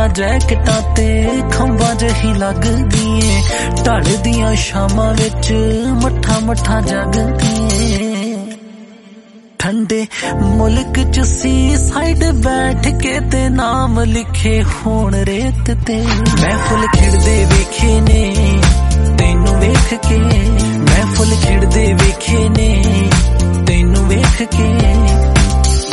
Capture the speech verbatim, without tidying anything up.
जैकटां ते खंबां जही लगदी ਏ ढलदियां शामां विच मट्ठा मट्ठा जगदी ਏ ठंडे मुल्क च सी साइड बैठ के ते नाम लिखे होण रेत ते महफिल खिड़दे वेखे